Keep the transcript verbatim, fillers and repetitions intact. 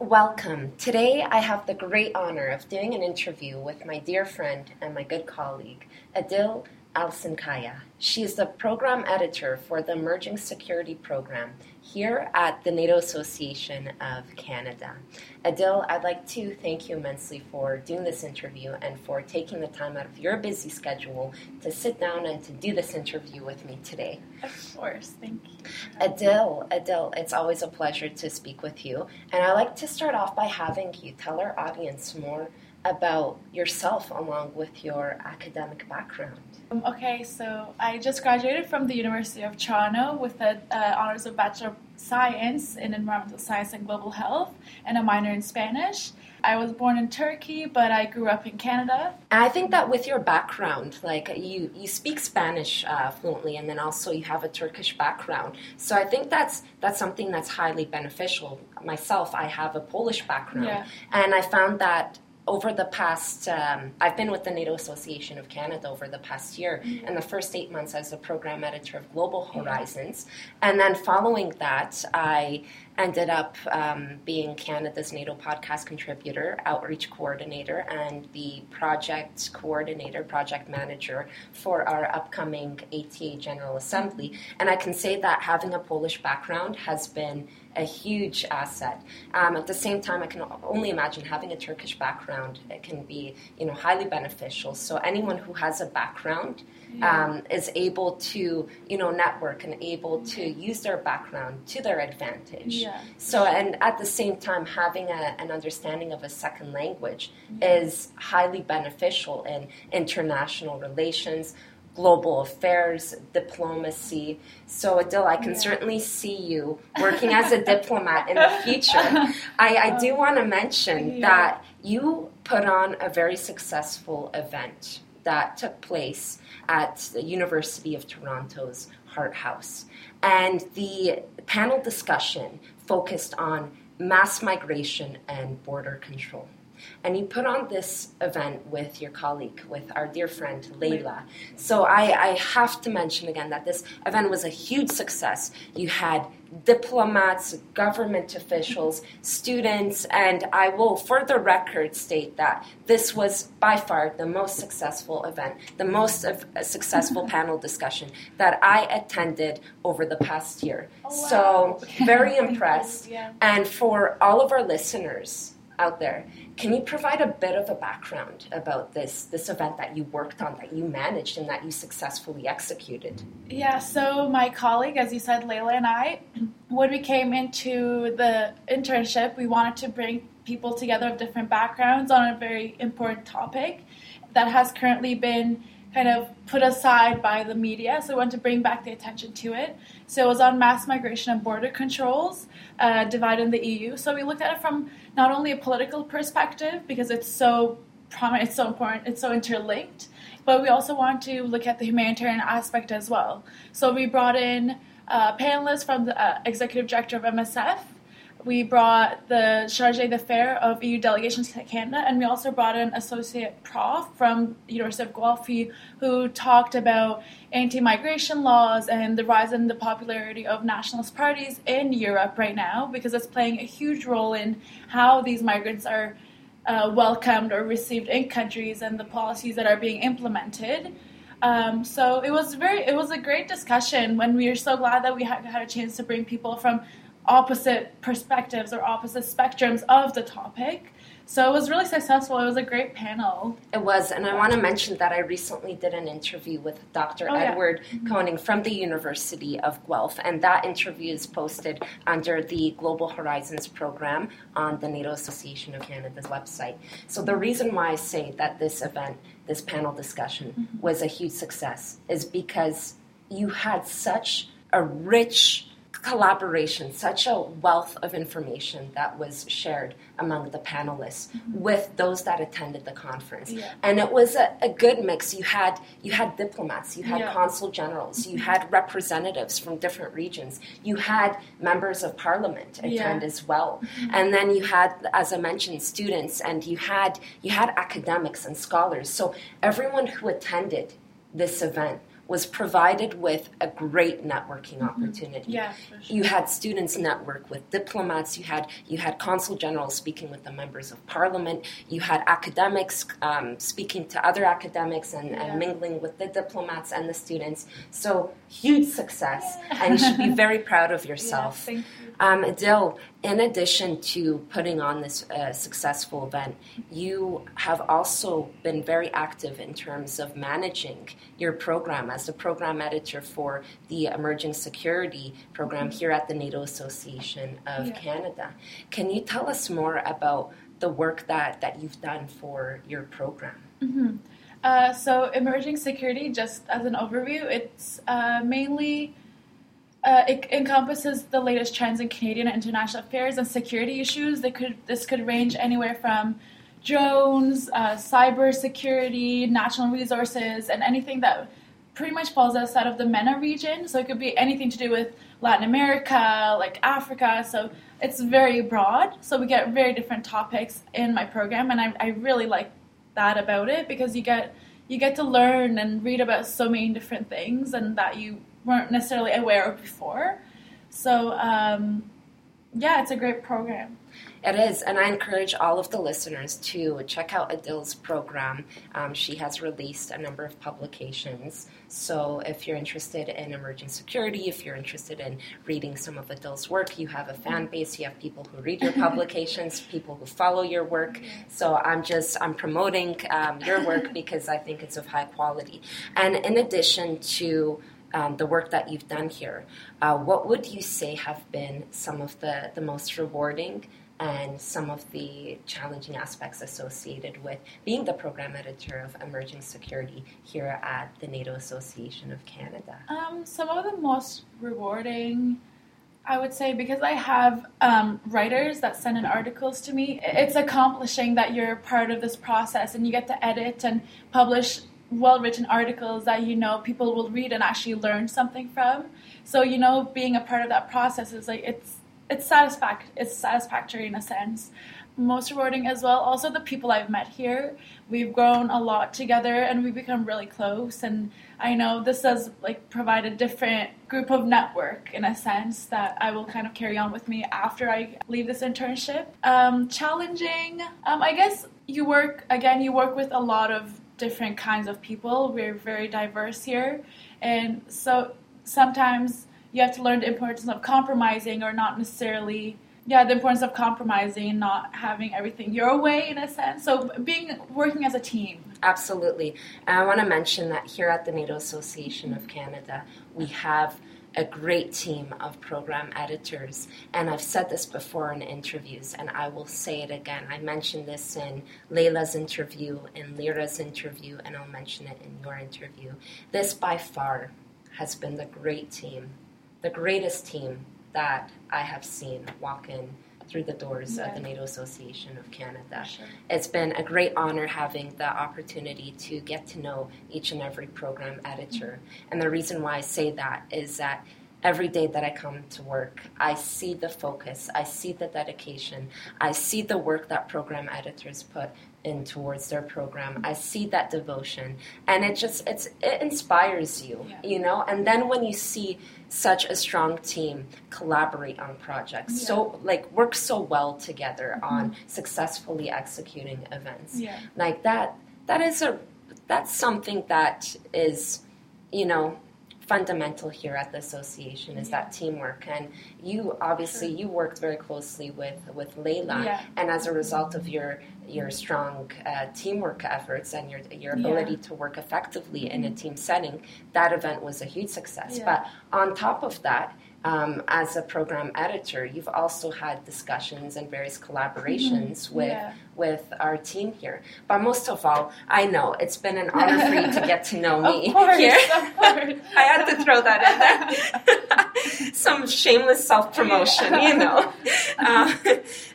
Welcome. Today I have the great honor of doing an interview with my dear friend and my good colleague, Adil Alsankaya. She is the program editor for the Emerging Security Program here at the NATO Association of Canada. Adil, I'd like to thank you immensely for doing this interview and for taking the time out of your busy schedule to sit down and to do this interview with me today. Of course, thank you. Adil, Adil, it's always a pleasure to speak with you. And I'd like to start off by having you tell our audience more about yourself along with your academic background. Um, okay, so I just graduated from the University of Toronto with the uh, honors of Bachelor of Science in Environmental Science and Global Health and a minor in Spanish. I was born in Turkey, but I grew up in Canada. And I think that with your background, like you, you speak Spanish uh, fluently, and then also you have a Turkish background. So I think that's that's something that's highly beneficial. Myself, I have a Polish background, Yeah. and I found that over the past, um, I've been with the NATO Association of Canada over the past year, Mm-hmm. and the first eight months I was the program editor of Global Horizons. And then following that, I ended up um, being Canada's NATO podcast contributor, outreach coordinator, and the project coordinator, project manager for our upcoming A T A General Assembly. And I can say that having a Polish background has been a huge asset. Um, at the same time, I can only imagine having a Turkish background. It can be, you know, highly beneficial. So anyone who has a background um, is able to, you know, network and able to use their background to their advantage. Yeah. So, and at the same time, having a, an understanding of a second language is highly beneficial in international relations, global affairs, diplomacy. So, Adil, I can Yeah. certainly see you working as a diplomat in the future. I, I do want to mention Yeah. that you put on a very successful event that took place at the University of Toronto's Hart House. And the panel discussion focused on mass migration and border control. And you put on this event with your colleague, with our dear friend Layla. So I, I have to mention again that this event was a huge success. You had diplomats, government officials, students, and I will for the record state that this was by far the most successful event, the most of, uh, successful panel discussion that I attended over the past year. Oh, wow. So very impressed. Yeah. And for all of our listeners out there, can you provide a bit of a background about this this event that you worked on, that you managed, and that you successfully executed? Yeah, so my colleague, as you said, Layla and I, when we came into the internship, we wanted to bring people together of different backgrounds on a very important topic that has currently been kind of put aside by the media, so we want to bring back the attention to it. So it was on mass migration and border controls, uh, dividing the E U. So we looked at it from not only a political perspective, because it's so prominent, it's so important, it's so interlinked, but we also want to look at the humanitarian aspect as well. So we brought in uh, panelists from the uh, executive director of M S F. We brought the chargé d'affaires of E U delegations to Canada, and we also brought in associate prof from University of Guelph who talked about anti-migration laws and the rise in the popularity of nationalist parties in Europe right now, because it's playing a huge role in how these migrants are uh, welcomed or received in countries and the policies that are being implemented. Um, so it was very, it was a great discussion when we were so glad that we had, had a chance to bring people from opposite perspectives or opposite spectrums of the topic. So it was really successful. It was a great panel. It was, and I want to mention that I recently did an interview with Doctor Oh, yeah. Edward Koning from the University of Guelph, and that interview is posted under the Global Horizons program on the NATO Association of Canada's website. So the reason why I say that this event, this panel discussion, Mm-hmm. was a huge success is because you had such a rich collaboration, such a wealth of information that was shared among the panelists mm-hmm. with those that attended the conference. Yeah. And it was a, a good mix. You had you had diplomats, you had Yeah. consul generals, you had representatives from different regions, you had members of parliament attend Yeah. as well. Mm-hmm. And then you had, as I mentioned, students, and you had you had academics and scholars. So everyone who attended this event was provided with a great networking mm-hmm. opportunity. Yeah, for sure. You had students network with diplomats. You had you had consul generals speaking with the members of parliament. You had academics um, speaking to other academics and, yeah. and mingling with the diplomats and the students. So huge success, yeah. and you should be very proud of yourself. Yeah, thank you. Um, Adil, in addition to putting on this uh, successful event, you have also been very active in terms of managing your program as the program editor for the Emerging Security Program here at the NATO Association of yeah. Canada. Can you tell us more about the work that, that you've done for your program? Mm-hmm. Uh, so Emerging Security, just as an overview, it's uh, mainly... Uh, it encompasses the latest trends in Canadian and international affairs and security issues. They could this could range anywhere from drones, uh, cyber security, natural resources, and anything that pretty much falls outside of the MENA region. So it could be anything to do with Latin America, like Africa. So it's very broad. So we get very different topics in my program, and I, I really like that about it because you get you get to learn and read about so many different things, and that you weren't necessarily aware of before. So, um, yeah, it's a great program. It is, and I encourage all of the listeners to check out Adil's program. Um, she has released a number of publications. So if you're interested in emerging security, if you're interested in reading some of Adil's work, you have a fan base, you have people who read your publications, people who follow your work. So I'm just, I'm promoting um, your work because I think it's of high quality. And in addition to Um, the work that you've done here, uh, what would you say have been some of the, the most rewarding and some of the challenging aspects associated with being the program editor of Emerging Security here at the NATO Association of Canada? Um, some of the most rewarding, I would say, because I have um, writers that send in articles to me, it's accomplishing that you're part of this process and you get to edit and publish well-written articles that, you know, people will read and actually learn something from. So, you know, being a part of that process is like, it's it's satisfac- it's satisfactory in a sense. Most rewarding as well, also the people I've met here. We've grown a lot together and we've become really close, and I know this does like provide a different group of network in a sense that I will kind of carry on with me after I leave this internship. Um, challenging, um, I guess you work, again, you work with a lot of different kinds of people. We're very diverse here, and so sometimes you have to learn the importance of compromising, or not necessarily yeah the importance of compromising and not having everything your way in a sense. So being working as a team. Absolutely. And I want to mention that here at the NATO Association of Canada we have a great team of program editors, and I've said this before in interviews, and I will say it again. I mentioned this in Leila's interview, in Lyra's interview, and I'll mention it in your interview. This, by far, has been the great team, the greatest team that I have seen walk in through the doors yeah. of the NATO Association of Canada. Sure. It's been a great honor having the opportunity to get to know each and every program editor. Mm-hmm. And the reason why I say that is that every day that I come to work, I see the focus, I see the dedication, I see the work that program editors put in towards their program. I see that devotion, and it just it's it inspires you, yeah. you know. And then when you see such a strong team collaborate on projects, yeah. so like work so well together mm-hmm. on successfully executing events, yeah. like that, that is a that's something that is, you know, fundamental here at the association is yeah. that teamwork. And you obviously sure. you worked very closely with with Leila, yeah. and as a result of your your strong uh, teamwork efforts and your your ability yeah. to work effectively mm-hmm. in a team setting, that event was a huge success. Yeah. But on top of that, Um, as a program editor, you've also had discussions and various collaborations mm-hmm. with yeah. with our team here. But most of all, I know it's been an honor for you to get to know me of course, here. Of course. I had to throw that in there. Some shameless self-promotion, you know. Uh,